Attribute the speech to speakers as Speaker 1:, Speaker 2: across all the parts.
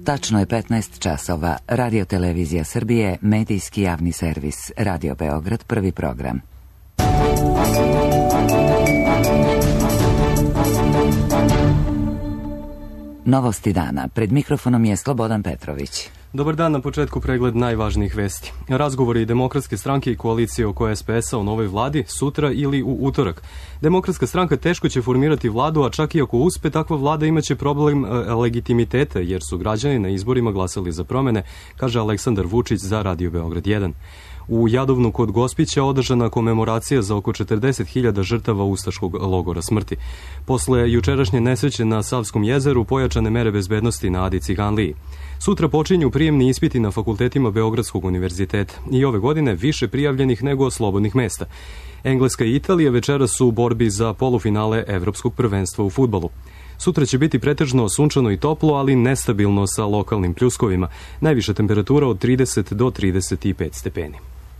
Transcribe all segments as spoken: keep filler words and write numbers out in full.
Speaker 1: Tačno je petnaest časova. Radio Televizija Srbije, medijski javni servis. Radio Beograd, prvi program. Novosti dana. Pred mikrofonom je Slobodan Petrović.
Speaker 2: Dobar dan, na početku pregled najvažnijih vesti. Razgovori Demokratske stranke i koalicije oko es pe es-a o novoj vladi sutra ili u utorak. Demokratska stranka teško će formirati vladu, a čak i ako uspe, takva vlada imaće problem legitimiteta, jer su građani na izborima glasali za promene, kaže Aleksandar Vučić za Radio Beograd jedan. U Jadovnu kod Gospića održana komemoracija za oko četrdeset hiljada žrtava ustaškog logora smrti. Posle jučerašnje nesreće na Savskom jezeru pojačane mere bezbednosti na Adi Ciganliji. Sutra počinju prijemni ispiti na fakultetima Beogradskog univerziteta i ove godine više prijavljenih nego slobodnih mesta. Engleska i Italija večeras su u borbi za polufinale Evropskog prvenstva u fudbalu. Sutra će biti pretežno sunčano i toplo, ali nestabilno sa lokalnim pljuskovima. Najviša temperatura od trideset do trideset pet stepeni.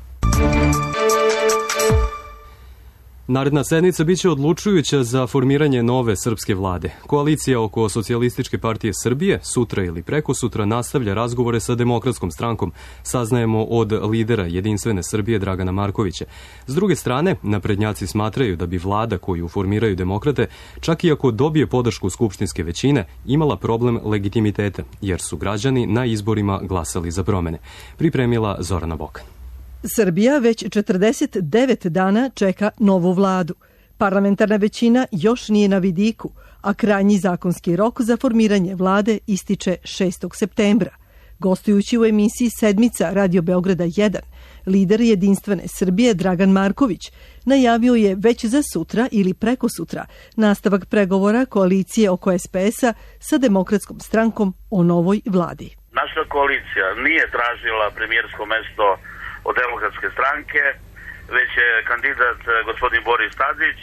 Speaker 2: Naredna sednica biće odlučujuća za formiranje nove srpske vlade. Koalicija oko Socijalističke partije Srbije sutra ili prekosutra nastavlja razgovore sa Demokratskom strankom, saznajemo od lidera Jedinstvene Srbije Dragana Markovića. S druge strane, naprednjaci smatraju da bi vlada koju formiraju demokrate, čak i ako dobije podršku skupštinske većine, imala problem legitimiteta, jer su građani na izborima glasali za promene. Pripremila Zorana Bokan.
Speaker 3: Srbija već četrdeset devet dana čeka novu vladu. Parlamentarna većina još nije na vidiku, a krajnji zakonski rok za formiranje vlade ističe šestog septembra. Gostujući u emisiji Sedmica Radio Beograda jedan, lider Jedinstvene Srbije Dragan Marković najavio je već za sutra ili preko sutra nastavak pregovora koalicije oko es pe es-a sa Demokratskom strankom o novoj vladi.
Speaker 4: Naša koalicija nije tražila premijersko mesto od Demokratske stranke, već je kandidat gospodin Boris Tadić.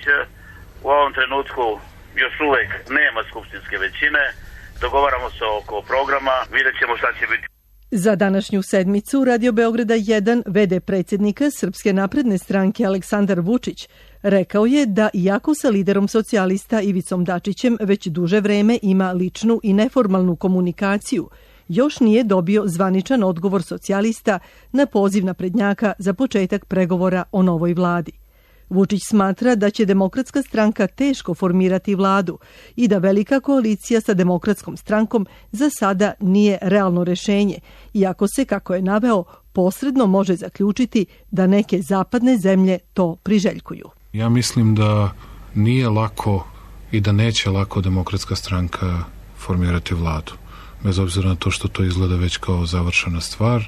Speaker 4: U ovom trenutku još uvek nema skupštinske većine, dogovaramo se oko programa, vidjet ćemo šta će biti.
Speaker 3: Za današnju sedmicu Radio Beograda jedan ve de predsjednika Srpske napredne stranke Aleksandar Vučić rekao je da iako sa liderom socijalista Ivicom Dačićem već duže vreme ima ličnu i neformalnu komunikaciju, još nije dobio zvaničan odgovor socijalista na poziv naprednjaka za početak pregovora o novoj vladi. Vučić smatra da će Demokratska stranka teško formirati vladu i da velika koalicija sa Demokratskom strankom za sada nije realno rešenje, iako se, kako je naveo, posredno može zaključiti da neke zapadne zemlje to priželjkuju.
Speaker 5: Ja mislim da nije lako i da neće lako Demokratska stranka formirati vladu, bez obzira na to što to izgleda već kao završena stvar.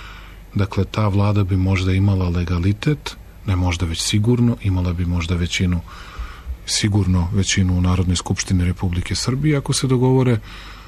Speaker 5: Dakle, ta vlada bi možda imala legalitet, ne možda već sigurno, imala bi možda većinu, sigurno većinu u Narodnoj skupštini Republike Srbije ako se dogovore,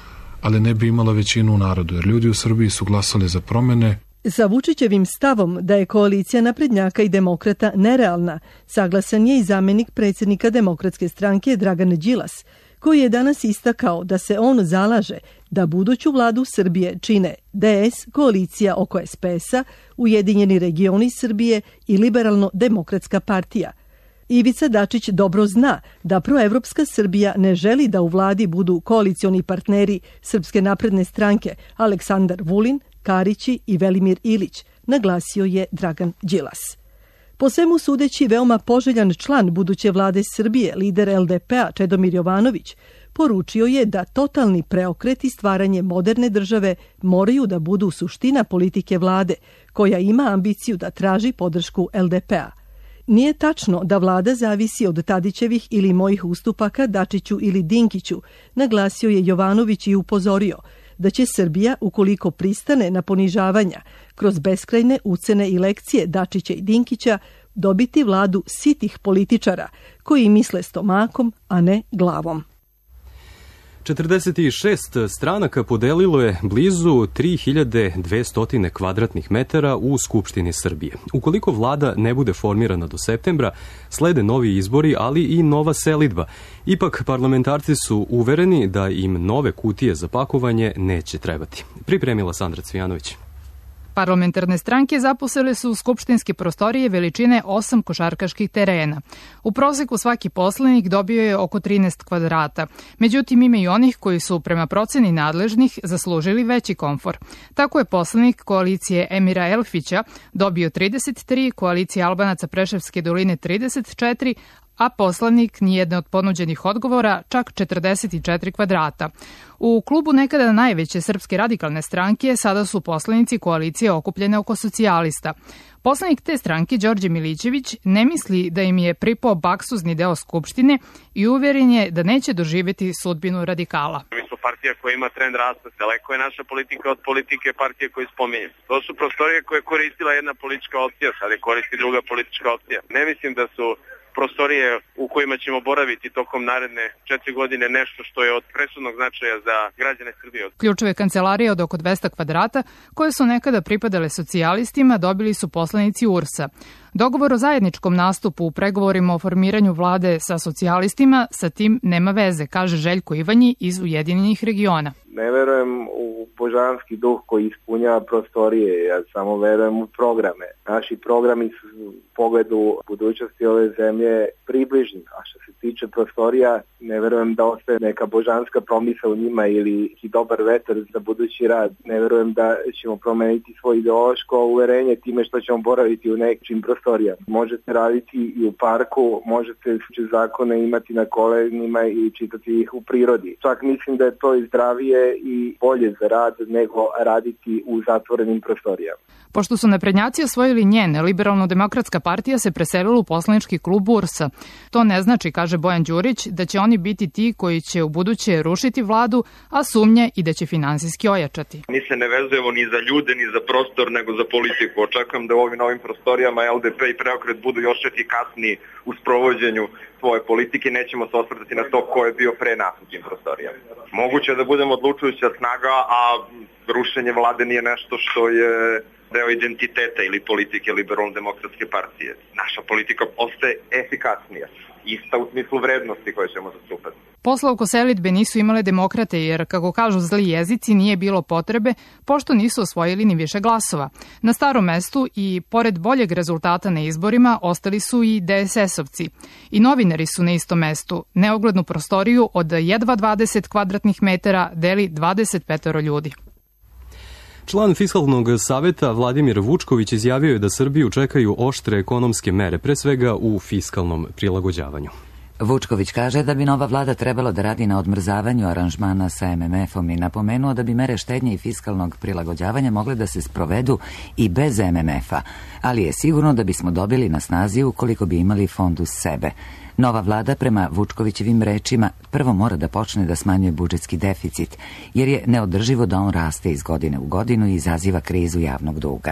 Speaker 5: ali ne bi imala većinu u narodu, jer ljudi u Srbiji su glasali za promene.
Speaker 3: Sa Vučićevim stavom da je koalicija naprednjaka i demokrata nerealna, saglasan je i zamenik predsjednika Demokratske stranke Dragan Đilas, koji je danas istakao da se on zalaže da buduću vladu Srbije čine de es, koalicija oko es pe es-a, Ujedinjeni regioni Srbije i Liberalno-demokratska partija. Ivica Dačić dobro zna da proevropska Srbija ne želi da u vladi budu koalicioni partneri Srpske napredne stranke Aleksandar Vulin, Karići i Velimir Ilić, naglasio je Dragan Đilas. Po svemu sudeći, veoma poželjan član buduće vlade Srbije, lider el de pe-a Čedomir Jovanović, poručio je da totalni preokret i stvaranje moderne države moraju da budu suština politike vlade, koja ima ambiciju da traži podršku el de pe-a. Nije tačno da vlada zavisi od Tadićevih ili mojih ustupaka Dačiću ili Dinkiću, naglasio je Jovanović i upozorio da će Srbija, ukoliko pristane na ponižavanja kroz beskrajne ucene i lekcije Dačića i Dinkića, dobiti vladu sitih političara koji misle stomakom, a ne glavom.
Speaker 2: četrdeset šest stranaka podelilo je blizu tri hiljade dvesta kvadratnih metara u Skupštini Srbije. Ukoliko vlada ne bude formirana do septembra, slede novi izbori, ali i nova selidba. Ipak parlamentarci su uvereni da im nove kutije za pakovanje neće trebati. Pripremila Sandra Cvijanović.
Speaker 6: Parlamentarne stranke zaposele su skupštinske prostorije veličine osam košarkaških terena. U proseku svaki poslanik dobio je oko trinaest kvadrata. Međutim, ima i onih koji su prema proceni nadležnih zaslužili veći komfor. Tako je poslanik koalicije Emira Elfića dobio trideset tri, koalicija Albanaca Preševske doline trideset četiri, a poslanik nijedne od ponuđenih odgovora čak četrdeset četiri kvadrata. U klubu nekada najveće Srpske radikalne stranke sada su poslanici koalicije okupljene oko socijalista. Poslanik te stranke, Đorđe Milićević, ne misli da im je pripao baksuzni deo Skupštine i uveren je da neće doživjeti sudbinu radikala.
Speaker 7: Mi smo partija koja ima trend rasta, daleko je naša politika od politike partije koju spominjem. To su prostorije koje je koristila jedna politička opcija, sad je koristi druga politička opcija. Ne mislim da su prostorije u kojima ćemo boraviti tokom naredne četiri godine nešto što je od presudnog značaja za građane Srbije.
Speaker 6: Ključeve kancelarije od oko dvesta kvadrata, koje su nekada pripadale socijalistima, dobili su poslanici U R S-a. Dogovor o zajedničkom nastupu u pregovorima o formiranju vlade sa socijalistima sa tim nema veze, kaže Željko Ivanji iz Ujedinjenih regiona.
Speaker 8: Ne verujem u božanski duh koji ispunjava prostorije, ja samo verujem u programe. Naši programi su u pogledu budućnosti ove zemlje približni, a što se tiče prostorija, ne verujem da ostaje neka božanska promisa u njima ili dobar vetar za budući rad. Ne verujem da ćemo promeniti svoje ideološko uverenje time što ćemo boraviti u nekim prostorijama. Možete raditi i u parku, možete zakone imati na kolenima i čitati ih u prirodi. Čak mislim da je to i zdravije i bolje za rad nego raditi u zatvorenim prostorijama.
Speaker 6: Pošto su naprednjaci osvojili njene, Liberalno-demokratska partija se preselila u poslanički klub U R S-a. To ne znači, kaže Bojan Đurić, da će oni biti ti koji će u buduće rušiti vladu, a sumnje i da će finansijski ojačati.
Speaker 7: Mi se ne vezujemo ni za ljude, ni za prostor, nego za politiku. Očekujem da u ovim novim prostorijama L D P i Preokret budu još efikasniji u sprovođenju svoje politike. Nećemo se osvrtati na to ko je bio pre nas u tim prostorijama. Moguće da budemo odlučujuća snaga, a rušenje vlade nije nešto što je deo identiteta ili politike Liberalno-demokratske partije. Naša politika ostaje efikasnija, ista u smislu vrednosti koje ćemo zastupati.
Speaker 6: Posla oko selidbe nisu imale demokrate jer, kako kažu zli jezici, nije bilo potrebe, pošto nisu osvojili ni više glasova. Na starom mestu i, pored boljeg rezultata na izborima, ostali su i D S S-ovci. I novinari su na istom mestu. Neoglednu prostoriju od jedva dvadeset kvadratnih metara deli dvadeset petoro ljudi.
Speaker 2: Član Fiskalnog saveta Vladimir Vučković izjavio je da Srbiju čekaju oštre ekonomske mere, pre svega u fiskalnom prilagođavanju.
Speaker 1: Vučković kaže da bi nova vlada trebalo da radi na odmrzavanju aranžmana sa M M F-om i napomenuo da bi mere štednje i fiskalnog prilagođavanja mogle da se sprovedu i bez M M F-a, ali je sigurno da bismo dobili na snazi ukoliko bi imali fond uz sebe. Nova vlada, prema Vučkovićevim rečima, prvo mora da počne da smanjuje budžetski deficit, jer je neodrživo da on raste iz godine u godinu i izaziva krizu javnog duga.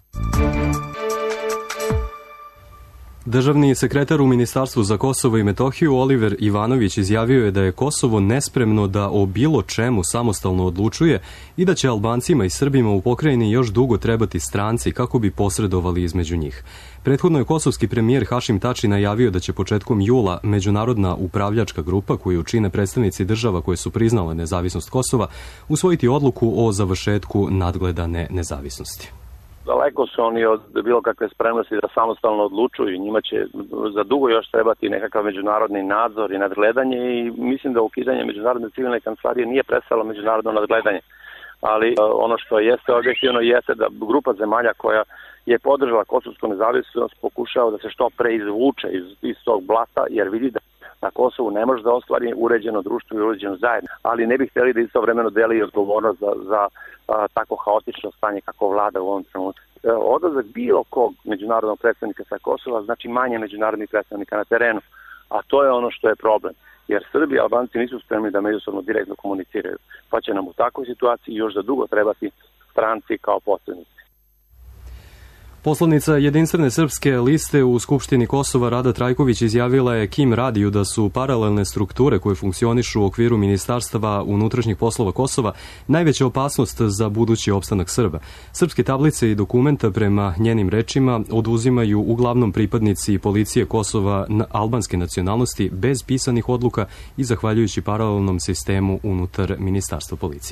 Speaker 2: Državni sekretar u Ministarstvu za Kosovo i Metohiju Oliver Ivanović izjavio je da je Kosovo nespremno da o bilo čemu samostalno odlučuje i da će Albancima i Srbima u pokrajini još dugo trebati stranci kako bi posredovali između njih. Prethodno je kosovski premijer Hašim Tači najavio da će početkom jula međunarodna upravljačka grupa koju čine predstavnici država koje su priznale nezavisnost Kosova usvojiti odluku o završetku nadgledane nezavisnosti.
Speaker 9: Daleko su oni od bilo kakve spremnosti da samostalno odlučuju. Njima će za dugo još trebati nekakav međunarodni nadzor i nadgledanje i mislim da ukidanje međunarodne civilne kancelarije nije predstavljalo međunarodno nadgledanje. Ali ono što jeste objektivno jeste da grupa zemalja koja je podržala kosovsku nezavisnost pokušava da se što pre izvuče iz, iz tog blata jer vidi da na Kosovu ne može da ostvari uređeno društvo i uređeno zajedno, ali ne bih htjeli da istovremeno deli odgovornost za, za a, tako haotično stanje kako vlada u ovom trenutku. E, odlazak bilo kog međunarodnog predstavnika sa Kosova znači manje međunarodnih predstavnika na terenu, a to je ono što je problem. Jer Srbi i Albanci nisu spremni da međusobno direktno komuniciraju, pa će nam u takvoj situaciji još za dugo trebati stranci kao posrednici.
Speaker 2: Poslanica Jedinstvene srpske liste u Skupštini Kosova Rada Trajković izjavila je Kim radiju da su paralelne strukture koje funkcionišu u okviru Ministarstava unutrašnjih poslova Kosova najveća opasnost za budući opstanak Srba. Srpske tablice i dokumenta prema njenim rečima oduzimaju uglavnom pripadnici policije Kosova na albanske nacionalnosti bez pisanih odluka i zahvaljujući paralelnom sistemu unutar Ministarstva policije.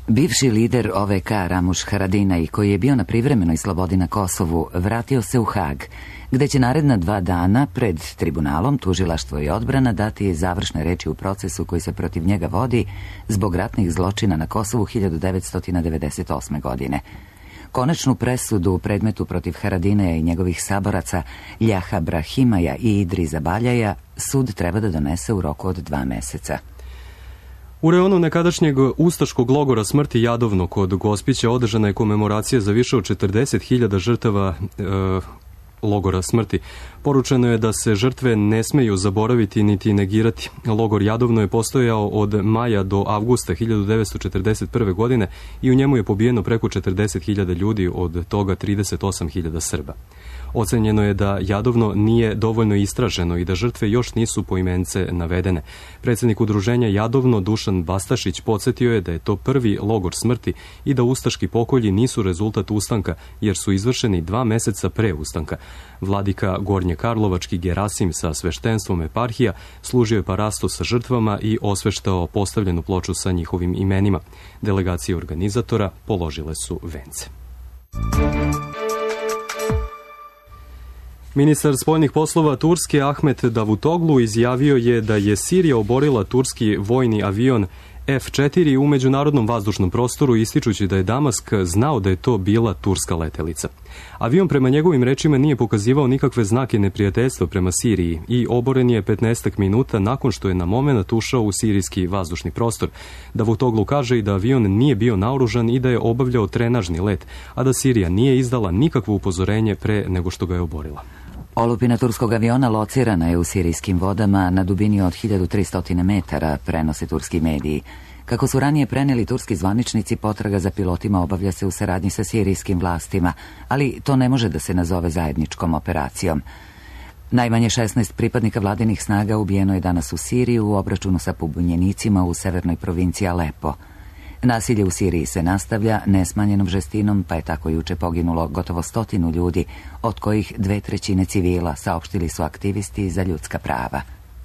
Speaker 1: Bivši lider O V K Ramuš Haradinaj, koji je bio na privremenoj slobodi na Kosovu, vratio se u Hag, gde će naredna dva dana pred tribunalom tužilaštvo i odbrana dati završne reči u procesu koji se protiv njega vodi zbog ratnih zločina na Kosovu hiljadu devetsto devedeset osme. godine. Konačnu presudu u predmetu protiv Haradinaja i njegovih saboraca Ljaha Brahimaja i Idriza Baljaja sud treba da donese u roku od dva meseca.
Speaker 2: U reonu nekadašnjeg ustaškog logora smrti Jadovno kod Gospića održana je komemoracija za više od četrdeset hiljada žrtava e, logora smrti. Poručeno je da se žrtve ne smeju zaboraviti niti negirati. Logor Jadovno je postojao od maja do avgusta hiljadu devetsto četrdeset prve. godine i u njemu je pobijeno preko četrdeset hiljada ljudi, od toga trideset osam hiljada Srba. Ocenjeno je da Jadovno nije dovoljno istraženo i da žrtve još nisu poimence navedene. Predsjednik udruženja Jadovno Dušan Bastašić podsjetio je da je to prvi logor smrti i da ustaški pokolji nisu rezultat ustanka, jer su izvršeni dva meseca pre ustanka. Vladika Gornje Karlovački Gerasim sa sveštenstvom eparhija služio je parastu sa žrtvama i osveštao postavljenu ploču sa njihovim imenima. Delegacije organizatora položile su vence. Ministar spoljnih poslova Turske Ahmet Davutoglu izjavio je da je Sirija oborila turski vojni avion F četiri u međunarodnom vazdušnom prostoru, ističući da je Damask znao da je to bila turska letelica. Avion prema njegovim rečima nije pokazivao nikakve znake neprijateljstva prema Siriji i oboren je petnaestak minuta nakon što je na momenat ušao u sirijski vazdušni prostor. Davutoglu kaže i da avion nije bio naoružan i da je obavljao trenažni let, a da Sirija nije izdala nikakvo upozorenje pre nego što ga je oborila.
Speaker 1: Olupina turskog aviona locirana je u sirijskim vodama na dubini od hiljadu tristo metara, prenose turski mediji. Kako su ranije preneli turski zvaničnici, potraga za pilotima obavlja se u saradnji sa sirijskim vlastima, ali to ne može da se nazove zajedničkom operacijom. Najmanje šesnaest pripadnika vladinih snaga ubijeno je danas u Siriji u obračunu sa pobunjenicima u severnoj provinciji Alepo. Nasilje u Siriji se nastavlja nesmanjenom žestinom, pa je tako juče poginulo gotovo stotinu ljudi, od kojih dve trećine civila, saopštili su aktivisti za ljudska prava.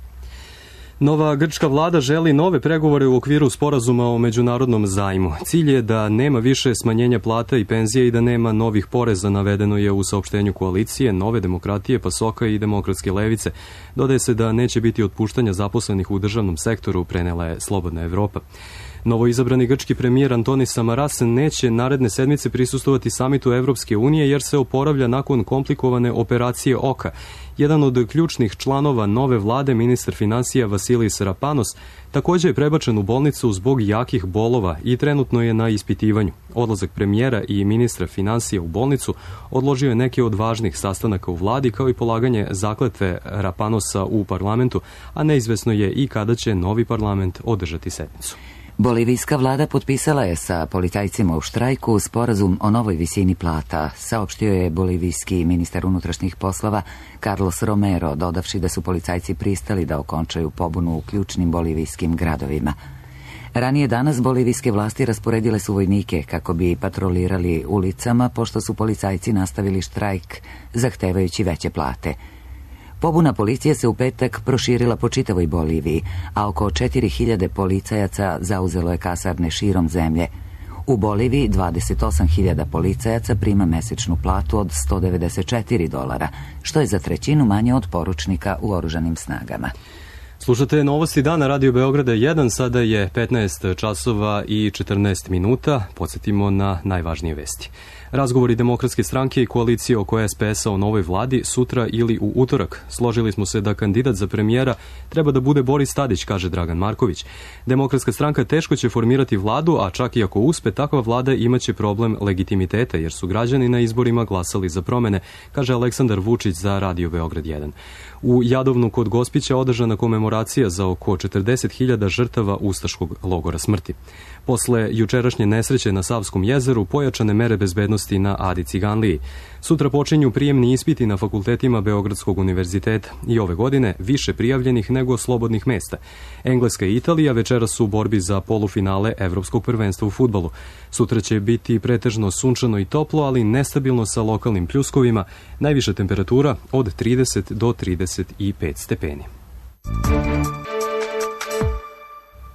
Speaker 2: Nova grčka vlada želi nove pregovore u okviru sporazuma o međunarodnom zajmu. Cilj je da nema više smanjenja plata i penzije i da nema novih poreza, navedeno je u saopštenju koalicije Nove demokratije, Pasoka i Demokratske levice. Dodaje se da neće biti otpuštanja zaposlenih u državnom sektoru, prenela je Slobodna Evropa. Novoizabrani grčki premijer Antonis Samaras neće naredne sedmice prisustovati samitu Evropske unije jer se oporavlja nakon komplikovane operacije oka. Jedan od ključnih članova nove vlade, ministar finansija Vasilis Rapanos, također je prebačen u bolnicu zbog jakih bolova i trenutno je na ispitivanju. Odlazak premijera i ministra finansija u bolnicu odložio je neke od važnih sastanaka u vladi, kao i polaganje zakletve Rapanosa u parlamentu, a neizvesno je i kada će novi parlament održati sednicu.
Speaker 1: Bolivijska vlada potpisala je sa policajcima u štrajku sporazum o novoj visini plata, saopštio je bolivijski ministar unutrašnjih poslova Carlos Romero, dodavši da su policajci pristali da okončaju pobunu u ključnim bolivijskim gradovima. Ranije danas bolivijske vlasti rasporedile su vojnike kako bi patrolirali ulicama, pošto su policajci nastavili štrajk zahtevajući veće plate. Pobuna policije se u petak proširila po čitavoj Boliviji, a oko četiri hiljade policajaca zauzelo je kasarne širom zemlje. U Boliviji dvadeset osam hiljada policajaca prima mesečnu platu od sto devedeset četiri dolara, što je za trećinu manje od poručnika u oružanim snagama.
Speaker 2: Slušate Novosti dana Radio Beograda jedan, sada je petnaest časova i četrnaest minuta. Podsjetimo na najvažnije vesti. Razgovori Demokratske stranke i koalicije oko S P S-a o novoj vladi sutra ili u utorak. Složili smo se da kandidat za premijera treba da bude Boris Tadić, kaže Dragan Marković. Demokratska stranka teško će formirati vladu, a čak i ako uspe, takva vlada imaće problem legitimiteta, jer su građani na izborima glasali za promene, kaže Aleksandar Vučić za Radio Beograd jedan. U Jadovnu kod Gospića održana komemoracija za oko četrdeset hiljada žrtava ustaškog logora smrti. Posle jučerašnje nesreće na Savskom jezeru pojačane mere bezbednosti na Adi Ciganliji. Sutra počinju prijemni ispiti na fakultetima Beogradskog univerziteta i ove godine više prijavljenih nego slobodnih mesta. Engleska i Italija večeras su u borbi za polufinale Evropskog prvenstva u fudbalu. Sutra će biti pretežno sunčano i toplo, ali nestabilno sa lokalnim pljuskovima. Najviša temperatura od trideset do trideset pet stepeni.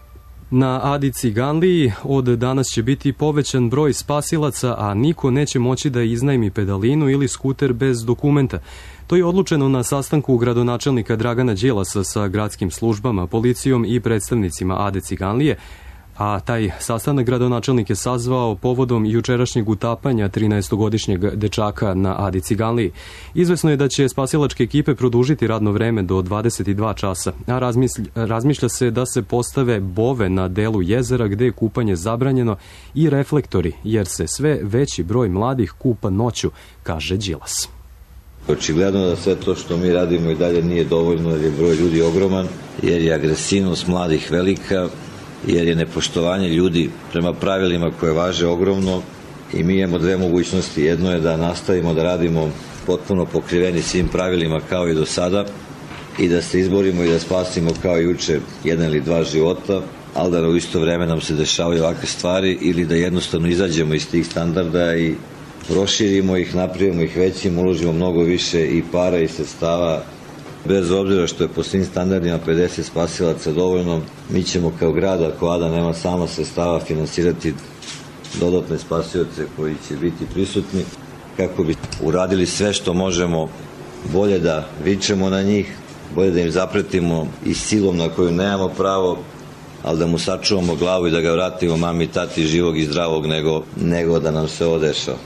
Speaker 2: Na Adi Ciganliji od danas će biti povećan broj spasilaca, a niko neće moći da iznajmi pedalinu ili skuter bez dokumenta. To je odlučeno na sastanku gradonačelnika Dragana Đilasa sa gradskim službama, policijom i predstavnicima Ade Ciganlije, a taj sastanak gradonačelnik je sazvao povodom jučerašnjeg utapanja trinaestogodišnjeg dečaka na Adi Ciganliji. Izvesno je da će spasilačke ekipe produžiti radno vreme do dvadeset dva časa, a razmišlja se da se postave bove na delu jezera gde je kupanje zabranjeno i reflektori, jer se sve veći broj mladih kupa noću, kaže Đilas.
Speaker 10: Očigledno da sve to što mi radimo i dalje nije dovoljno, jer je broj ljudi ogroman, jer je agresivnost mladih velika, jer je nepoštovanje ljudi prema pravilima koje važe ogromno i mi imamo dve mogućnosti. Jedno je da nastavimo da radimo potpuno pokriveni svim pravilima kao i do sada i da se izborimo i da spasimo kao juče jedan ili dva života, ali da u isto vreme nam se dešavaju ovakve stvari, ili da jednostavno izađemo iz tih standarda i proširimo ih, napravimo ih većim, uložimo mnogo više i para i sredstava. Bez obzira što je po svim standardima pedeset spasilaca dovoljno, mi ćemo kao grad, ako Ada nema sama sredstava, finansirati dodatne spasioce koji će biti prisutni, kako bi uradili sve što možemo, bolje da vičemo na njih, bolje da im zapretimo i silom na koju nemamo pravo, ali da mu sačuvamo glavu i da ga vratimo mami i tati živog i zdravog, nego, nego da nam se ovo dešava.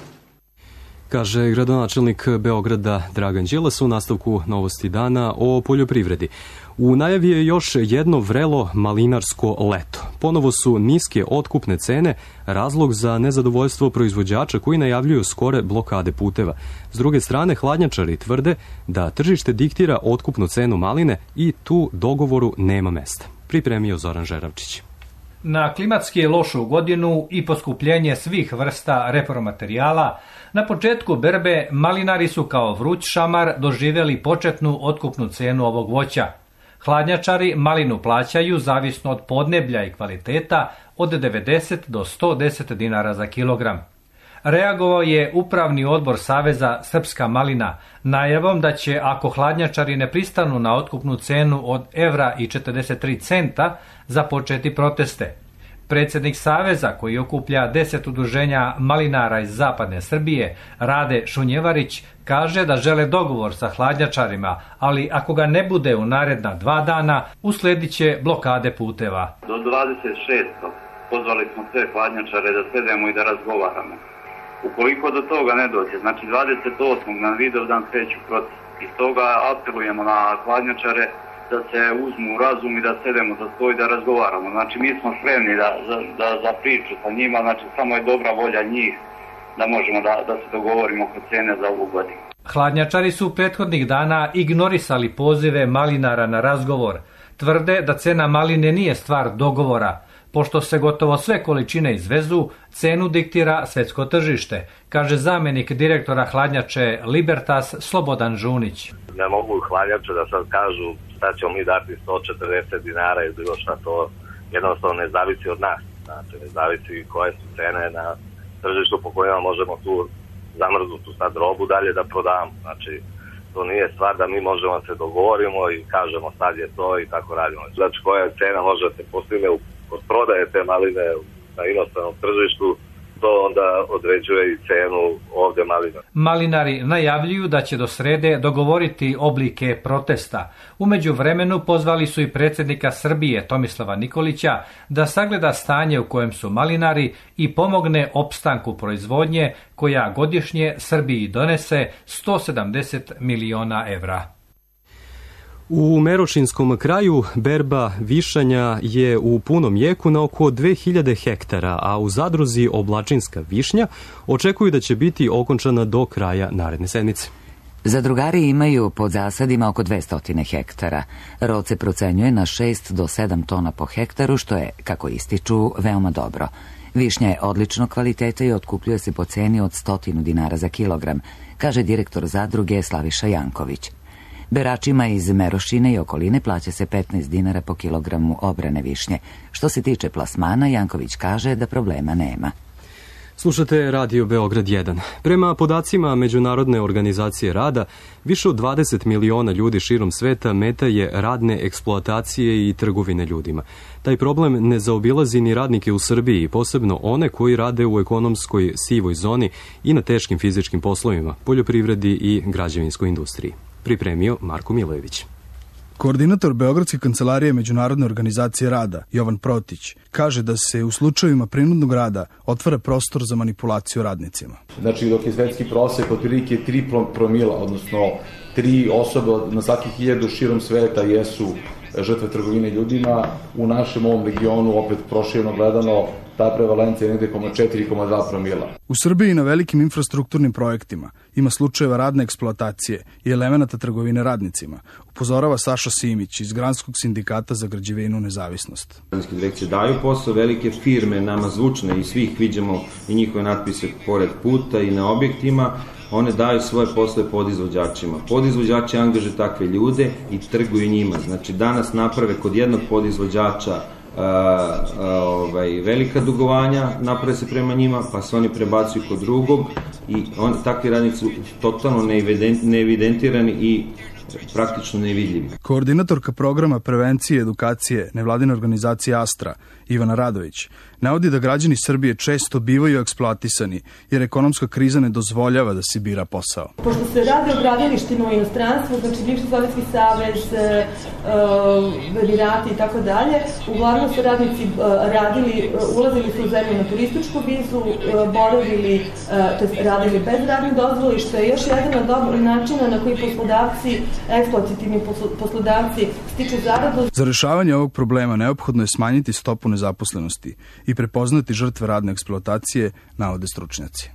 Speaker 2: Kaže gradonačelnik Beograda Dragan Đilas u nastavku Novosti dana o poljoprivredi. U najavi je još jedno vrelo malinarsko leto. Ponovo su niske otkupne cene razlog za nezadovoljstvo proizvođača koji najavljuju skore blokade puteva. S druge strane, hladnjačari tvrde da tržište diktira otkupnu cenu maline i tu dogovoru nema mesta. Pripremio Zoran Žeravčić.
Speaker 11: Na klimatski lošu godinu i poskupljenje svih vrsta repromaterijala, na početku berbe malinari su kao vruć šamar doživjeli početnu otkupnu cenu ovog voća. Hladnjačari malinu plaćaju, zavisno od podneblja i kvaliteta, od devedeset do sto deset dinara za kilogram. Reagovao je Upravni odbor Saveza Srpska malina najavom da će, ako hladnjačari ne pristanu na otkupnu cenu od evra i četrdeset tri centa, započeti proteste. Predsjednik Saveza, koji okuplja deset udruženja malinara iz zapadne Srbije, Rade Šunjevarić, kaže da žele dogovor sa hladnjačarima, ali ako ga ne bude u naredna dva dana, usledit će blokade puteva.
Speaker 12: Do dvadeset šestog pozvali smo sve hladnjačare da sedemo i da razgovaramo. Ukoliko do toga ne dođe, znači dvadeset osmog na Vidovdan kreću protiv. I stoga apelujemo na hladnjačare da se uzmu u razum i da sedemo za stoj da razgovaramo. Znači mi smo spremni da, za, da, za priču sa njima, znači samo je dobra volja njih da možemo da, da se dogovorimo oko cene za ovu godinu.
Speaker 11: Hladnjačari su prethodnih dana ignorisali pozive malinara na razgovor. Tvrde da cena maline nije stvar dogovora. Pošto se gotovo sve količine izvezu, cenu diktira svetsko tržište, kaže zamjenik direktora hladnjače Libertas Slobodan Žunić.
Speaker 13: Ne mogu hladnjače da sad kažu šta ćemo mi dati sto četrdeset dinara ili bilo šta, to jednostavno ne zavisi od nas. Znači, ne zavisi koje su cene na tržištu po kojima možemo tu zamrznutu sad robu dalje da prodamo. Znači, to nije stvar da mi možemo se dogovorimo i kažemo sad je to i tako radimo. Znači, koja cena možete postigne od prodaje te maline na inostranom tržištu, to onda određuje i cenu ovde malina.
Speaker 11: Malinari najavljuju da će do srede dogovoriti oblike protesta. U međuvremenu pozvali su i predsjednika Srbije Tomislava Nikolića da sagleda stanje u kojem su malinari i pomogne opstanku proizvodnje koja godišnje Srbiji donese sto sedamdeset miliona evra.
Speaker 2: U Merošinskom kraju berba višanja je u punom jeku na oko dve hiljade hektara, a u zadruzi Oblačinska višnja očekuju da će biti okončana do kraja naredne sedmice.
Speaker 1: Zadrugari imaju pod zasadima oko dvesta hektara. Rod se procenjuje na šest do sedam tona po hektaru, što je, kako ističu, veoma dobro. Višnja je odličnog kvaliteta i otkupljuje se po ceni od stotinu dinara za kilogram, kaže direktor zadruge Slaviša Janković. Beračima iz Merošine i okoline plaća se petnaest dinara po kilogramu obrane višnje. Što se tiče plasmana, Janković kaže da problema nema.
Speaker 2: Slušate Radio Beograd jedan. Prema podacima Međunarodne organizacije rada, više od dvadeset miliona ljudi širom sveta meta je radne eksploatacije i trgovine ljudima. Taj problem ne zaobilazi ni radnike u Srbiji, posebno one koji rade u ekonomskoj sivoj zoni i na teškim fizičkim poslovima, poljoprivredi i građevinskoj industriji. Pripremio Marko Milojević.
Speaker 14: Koordinator Beogradske kancelarije Međunarodne organizacije rada, Jovan Protić, kaže da se u slučajevima prinudnog rada otvara prostor za manipulaciju radnicima.
Speaker 15: Znači, dok je svetski prosek otprilike tri promila, odnosno tri osobe na svaki hiljadu širom sveta jesu žrtve trgovine ljudima, u našem ovom regionu, opet prošireno gledano, ta prevalencija je negde četiri zarez dva promila.
Speaker 14: U Srbiji na velikim infrastrukturnim projektima ima slučajeva radne eksploatacije i elemenata trgovine radnicima, upozorava Saša Simić iz Granskog sindikata za građevinu Nezavisnost.
Speaker 16: Građevinske direkcije daju posao, velike firme, nama zvučne i svih viđamo i njihove natpise pored puta i na objektima, one daju svoje poslove podizvođačima. Podizvođači angaže takve ljude i trguju njima. Znači danas naprave kod jednog podizvođača A, a, ovaj, velika dugovanja, naprave se prema njima, pa se oni prebacuju kod drugog i on, takvi radnici su totalno neevidentirani i praktično nevidljivi.
Speaker 14: Koordinatorka programa prevencije i edukacije nevladine organizacije Astra, Ivana Radović, navodi da građani Srbije često bivaju eksploatisani jer ekonomska kriza ne dozvoljava da se bira posao.
Speaker 17: Pošto se radi o gradilištima u inostranstvu, znači bivši Sovjetski savez, Emirati i tako dalje, uglavnom su radnici radili, ulazili su u zemlju na turističku vizu, boravili, to radili bez radnih dozvoli, što je još jedan od dobrih načina na koji poslodavci, eksploatativni poslodavci stiču zaradu.
Speaker 14: Za rešavanje ovog problema neophodno je smanjiti stopu nezaposlenosti i prepoznati žrtve radne eksploatacije, navode stručnjaci.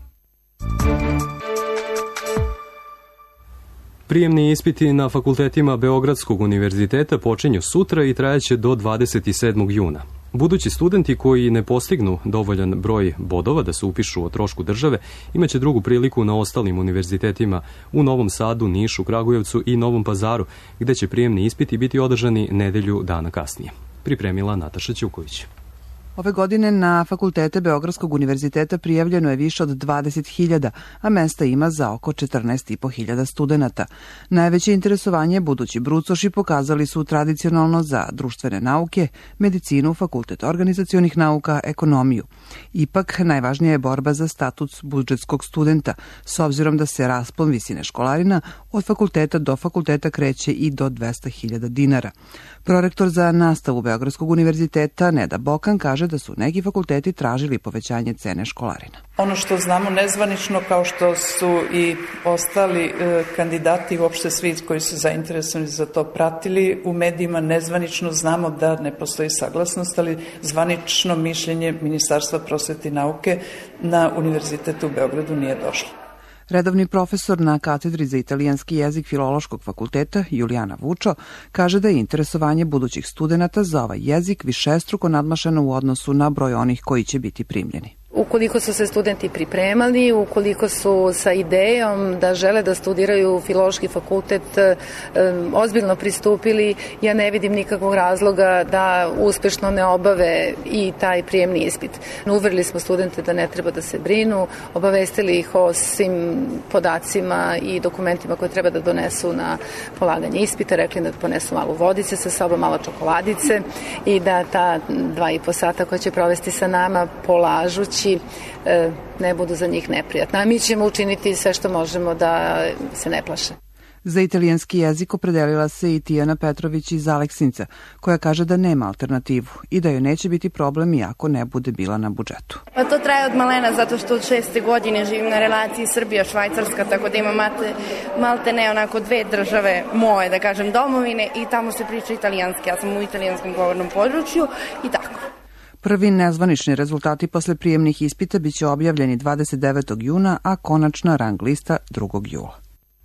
Speaker 2: Prijemni ispiti na fakultetima Beogradskog univerziteta počinju sutra i trajaće do dvadeset sedmog juna. Budući studenti koji ne postignu dovoljan broj bodova da se upišu o trošku države, imaće drugu priliku na ostalim univerzitetima u Novom Sadu, Nišu, Kragujevcu i Novom Pazaru, gde će prijemni ispiti biti održani nedelju dana kasnije. Pripremila Nataša Ćuković.
Speaker 18: Ove godine na fakultete Beogradskog univerziteta prijavljeno je više od dvadeset hiljada, a mesta ima za oko četrnaest i po hiljada studenta. Najveće interesovanje budući brucoši pokazali su tradicionalno za društvene nauke, medicinu, fakultet organizacionih nauka, ekonomiju. Ipak, najvažnija je borba za status budžetskog studenta, s obzirom da se raspon visine školarina od fakulteta do fakulteta kreće i do dvesta hiljada dinara. Prorektor za nastavu Beogradskog univerziteta Neda Bokan kaže da su neki fakulteti tražili povećanje cene školarina.
Speaker 19: Ono što znamo nezvanično, kao što su i ostali e, kandidati, uopšte svi koji su zainteresovani za to pratili, u medijima nezvanično znamo da ne postoji saglasnost, ali zvanično mišljenje Ministarstva prosvete i nauke na Univerzitetu u Beogradu nije došlo.
Speaker 18: Redovni profesor na katedri za italijanski jezik Filološkog fakulteta Julijana Vučo kaže da je interesovanje budućih studenata za ovaj jezik višestruko nadmašeno u odnosu na broj onih koji će biti primljeni.
Speaker 20: Ukoliko su se studenti pripremali, ukoliko su sa idejom da žele da studiraju filološki fakultet ozbiljno pristupili, ja ne vidim nikakvog razloga da uspešno ne obave i taj prijemni ispit. Uverili smo studente da ne treba da se brinu, obavestili ih o svim podacima i dokumentima koje treba da donesu na polaganje ispita, rekli da ponesu malo vodice sa sobom, malo čokoladice i da ta dva i po sata koja će provesti sa nama polažući ne budu za njih neprijatna. A mi ćemo učiniti sve što možemo da se ne plaše.
Speaker 18: Za italijanski jezik opredelila se i Tijana Petrović iz Aleksinca, koja kaže da nema alternativu i da joj neće biti problem iako ne bude bila na budžetu.
Speaker 21: Pa to traje od malena, zato što od šeste godine živim na relaciji Srbija-Švajcarska, tako da imam malte ne onako dve države moje, da kažem, domovine i tamo se priča italijanski. Ja sam u italijanskom govornom području i tako.
Speaker 18: Prvi nezvanični rezultati posle prijemnih ispita biće objavljeni dvadeset devetog juna, a konačna rang lista drugog jula.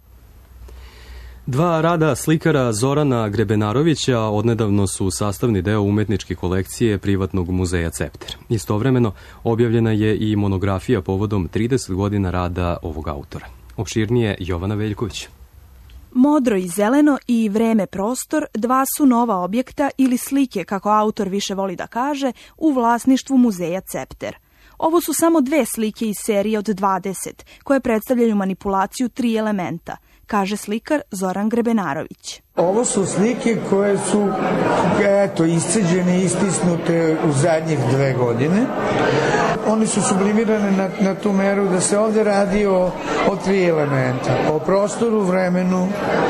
Speaker 2: Dva rada slikara Zorana Grebenarovića odnedavno su sastavni deo umetničke kolekcije privatnog muzeja Cepter. Istovremeno objavljena je i monografija povodom trideset godina rada ovog autora. Opširnije Jovana Veljković.
Speaker 22: Modro i zeleno i vreme prostor dva su nova objekta ili slike, kako autor više voli da kaže, u vlasništvu muzeja Cepter. Ovo su samo dve slike iz serije od dvadeset, koje predstavljaju manipulaciju tri elementa, kaže slikar Zoran Grebenarović.
Speaker 4: Ovo su slike koje su eto, isceđene i istisnute u zadnjih dve godine. One su sublimirane na, na tu meru da se ovde radi o, o tri elementa. O prostoru, vremenu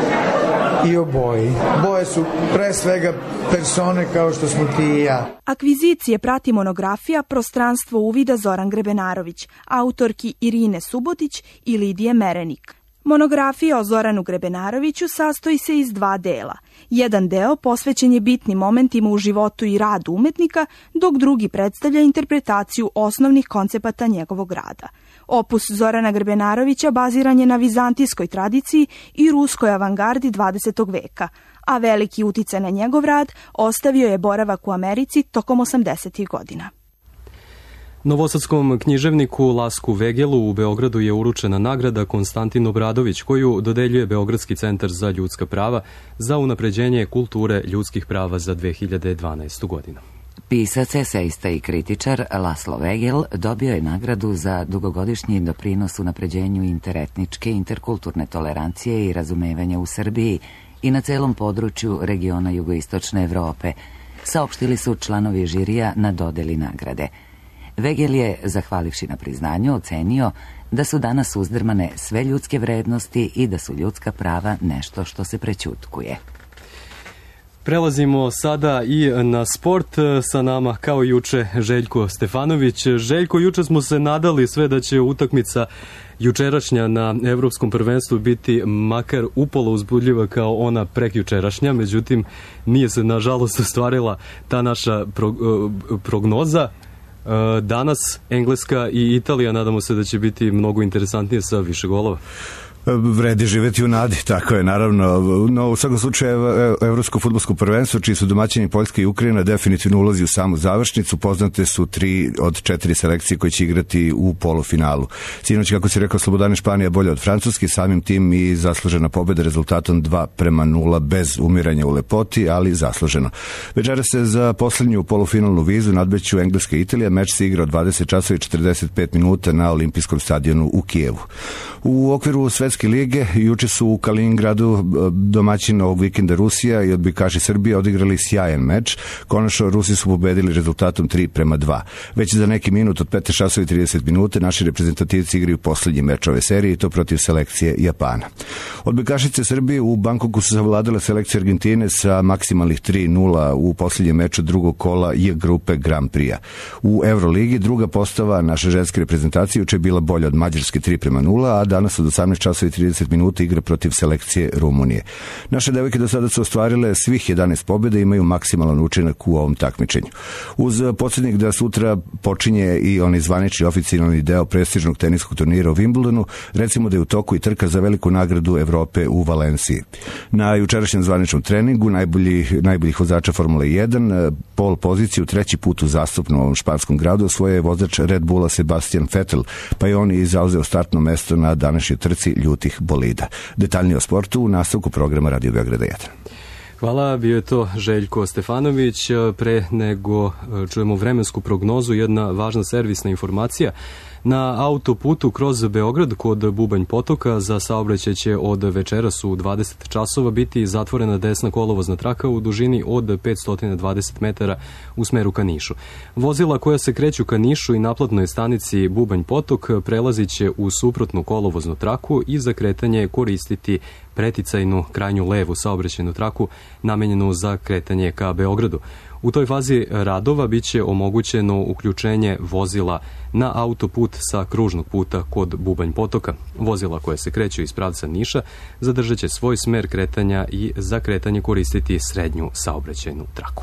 Speaker 4: i o boji. Boje su pre svega persone kao što smo ti i ja.
Speaker 22: Akvizicije prati monografija Prostranstvo uvida Zoran Grebenarović, autorki Irine Subotić i Lidije Merenik. Monografija o Zoranu Grebenaroviću sastoji se iz dva dela. Jedan deo posvećen je bitnim momentima u životu i radu umetnika, dok drugi predstavlja interpretaciju osnovnih koncepata njegovog rada. Opus Zorana Grebenarovića baziran je na vizantijskoj tradiciji i ruskoj avangardi dvadesetog veka, a veliki uticaj na njegov rad ostavio je boravak u Americi tokom osamdesetih godina.
Speaker 2: Novosadskom književniku Lasku Vegelu u Beogradu je uručena nagrada Konstantin Obradović, koju dodeljuje Beogradski centar za ljudska prava za unapređenje kulture ljudskih prava za dve hiljade dvanaestu godinu.
Speaker 1: Pisac, eseista i kritičar Laslo Vegel dobio je nagradu za dugogodišnji doprinos unapređenju interetničke, interkulturne tolerancije i razumevanja u Srbiji i na celom području regiona jugoistočne Evrope, saopštili su članovi žirija na dodeli nagrade. Vegel je, zahvalivši na priznanju, ocenio da su danas uzdrmane sve ljudske vrednosti i da su ljudska prava nešto što se prećutkuje.
Speaker 2: Prelazimo sada i na sport. Sa nama kao juče Željko Stefanović. Željko, juče smo se nadali sve da će utakmica jučerašnja na Evropskom prvenstvu biti makar upola uzbudljiva kao ona prekjučerašnja, međutim nije se nažalost ostvarila ta naša prognoza. Danas Engleska i Italija, nadamo se da će biti mnogo interesantnije sa više golova.
Speaker 5: Vredi živeti u nadi, tako je, naravno. No, u svakom slučaju, Evropsko fudbalsko prvenstvo, čiji su domaćini Poljska i Ukrajina, definitivno ulazi u samu završnicu. Poznate su tri od četiri selekcije koje će igrati u polufinalu. Sinoć, kako si rekao, Slobodane, Španija bolja od Francuske, samim tim i zaslužena pobeda rezultatom dva prema nula, bez umiranja u lepoti, ali zasluženo. Večera se za poslednju polufinalnu vizu nadmeću Engleska i Italija. Meč se igra od dvadeset časova i četrdeset pet minuta na Olimpijskom stadionu u Kijevu. U okviru Svetske lige juče su u Kaliningradu domaćin ovog vikenda Rusija i odbojkaši Srbije odigrali sjajan meč. Konačno Rusi su pobedili rezultatom tri prema dva. Već za neki minut od petnaest časova i trideset minuta naši reprezentativci igraju poslednji meč ove serije i to protiv selekcije Japana. Odbojkašice Srbije u Bankoku su savladale selekciju Argentine sa maksimalnih tri nula u poslednjem meču drugog kola J grupe Grand Prix-a. U Euroligi druga postava naše ženske reprezentacije juče je bila bolja od Mađarske tri prema nula, a danas od osamnaest časova i trideset minuta igra protiv selekcije Rumunije. Naše devojke do sada su ostvarile svih jedanaest pobjeda i imaju maksimalan učinak u ovom takmičenju. Uz podsjetnik da sutra počinje i onaj zvanični oficijalni deo prestižnog teniskog turnira u Wimbledonu, recimo da je u toku i trka za veliku nagradu Evrope u Valenciji. Na jučerašnjem zvaničnom treningu najbolji, najboljih vozača Formule jedan pol poziciju treći put uzastopno u ovom španskom gradu osvojio je vozač Red Bulla Sebastian Vettel, pa je on i zauzeo startno mesto na današnjoj trci ljutih bolida. Detaljnije o sportu u nastavku programa Radio Beograda jedan.
Speaker 2: Hvala, bio je to Željko Stefanović. Pre nego čujemo vremensku prognozu, jedna važna servisna informacija. Na autoputu kroz Beograd kod Bubanj potoka za saobraćaj će od večeras u dvadeset časova biti zatvorena desna kolovozna traka u dužini od petsto dvadeset metara u smeru ka Nišu. Vozila koja se kreću ka Nišu i naplatnoj stanici Bubanj potok prelazit će u suprotnu kolovoznu traku i za kretanje koristiti preticajnu krajnju levu saobraćajnu traku namenjenu za kretanje ka Beogradu. U toj fazi radova biće omogućeno uključenje vozila na autoput sa kružnog puta kod Bubanj potoka. Vozila koje se kreću iz pravca Niša zadržat će svoj smer kretanja i za kretanje koristiti srednju saobraćajnu traku.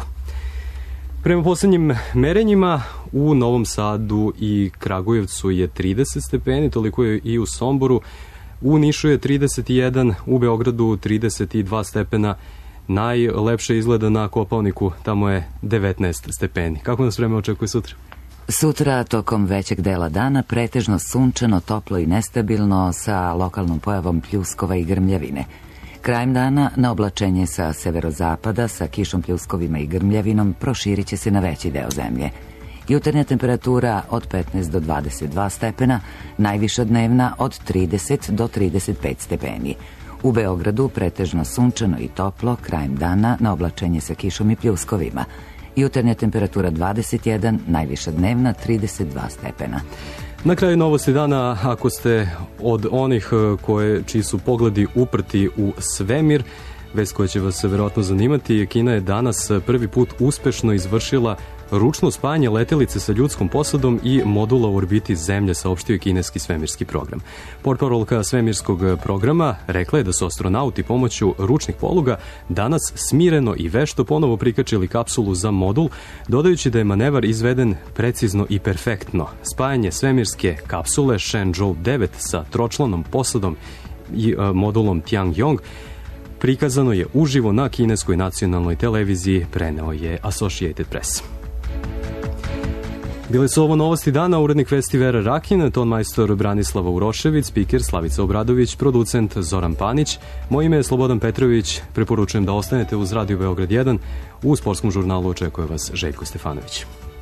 Speaker 2: Prema poslednjim merenjima u Novom Sadu i Kragujevcu je trideset stepeni, toliko je i u Somboru. U Nišu je trideset jedan, u Beogradu trideset dva stepena. Najlepše izgleda na Kopaoniku, tamo je devetnaest stepeni. Kako nas vreme očekuje sutra?
Speaker 1: Sutra, tokom većeg dela dana, pretežno sunčano, toplo i nestabilno sa lokalnom pojavom pljuskova i grmljavine. Krajem dana na oblačenje sa severozapada sa kišom, pljuskovima i grmljavinom proširit će se na veći deo zemlje. Jutarnja temperatura od petnaest do dvadeset dva stepena, najviša dnevna od trideset do trideset pet stepeni. U Beogradu pretežno sunčano i toplo, krajem dana na oblačenje sa kišom i pljuskovima. Jutarnja temperatura dvadeset jedan, najviša dnevna trideset dva stepena.
Speaker 2: Na kraju novosti dana, ako ste od onih koje, čiji su pogledi uprti u svemir, vest koja će vas verovatno zanimati, Kina je danas prvi put uspešno izvršila ručno spajanje letelice sa ljudskom posadom i modula u orbiti Zemlje, saopštio je kineski svemirski program. Portparolka svemirskog programa rekla je da su astronauti pomoću ručnih poluga danas smireno i vešto ponovo prikačili kapsulu za modul, dodajući da je manevar izveden precizno i perfektno. Spajanje svemirske kapsule Shenzhou devet sa tročlanom posadom i a, modulom Tiangong prikazano je uživo na kineskoj nacionalnoj televiziji, preneo je Associated Press. Bile su ovo novosti dana, urednik vesti Vera Rakin, tonmajstor Branislava Urošević, spiker Slavica Obradović, producent Zoran Panić. Moje ime je Slobodan Petrović, preporučujem da ostanete uz Radio Beograd jedan. U sportskom žurnalu očekuje vas Željko Stefanović.